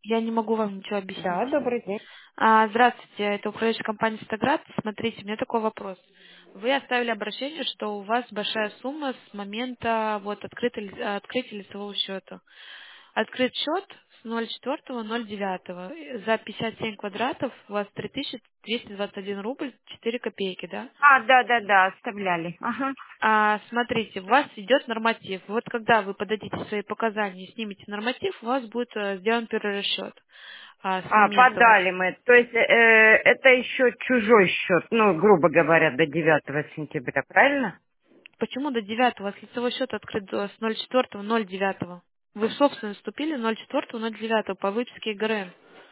Я не могу вам ничего Да, объяснить. добрый день. Здравствуйте, это управляющая компания «Стаград». Смотрите, у меня такой вопрос. Вы оставили обращение, что у вас большая сумма с момента открытия лицевого счета. Открыт счет с 04.09. За 57 квадратов у вас 3221 рубль 4 копейки, да? Да, оставляли. Ага. Смотрите, у вас идет норматив. Вот когда вы подадите свои показания и снимете норматив, у вас будет сделан перерасчет с момента вот. Подали мы. То есть это еще чужой счет, ну, грубо говоря, до 9 сентября, правильно? Почему до 9? У вас лицевой счет открыт с 04.09. Вы в собственность вступили 04.09 по выписке ГРН.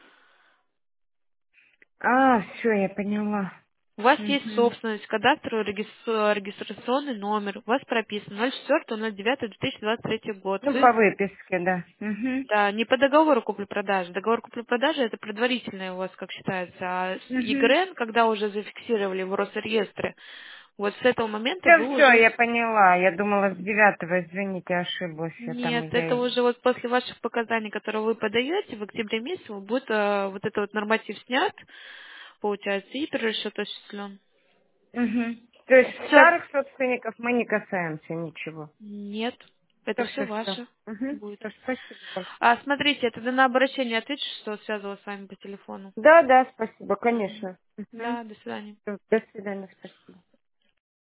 Все, я поняла. У вас есть Мгм. собственность, кадастровый регистрационный номер. У вас прописан 04.09.2023 год. Ну, Вы по выписке, да. Мгм. Да, не по договору купли-продажи. Договор купли-продажи это предварительное у вас, как считается. А Мгм. ЕГРН, когда уже зафиксировали в Росреестре, вот с этого момента вы Все, уже... я поняла. Я думала с 9, извините, ошиблась. Я там Нет, это я... уже вот после ваших показаний, которые вы подаете, в октябре месяце будет вот этот вот норматив снят, получается, и перерасчет осуществлен. Мгм. То есть Все. старых собственников мы не касаемся ничего. Нет, это все Все. ваше будет. Все, спасибо большое. Смотрите, это на обращение отвечу, что связывала с вами по телефону. Да, спасибо, Мгм. конечно. Да, до свидания. Всё, до свидания, спасибо.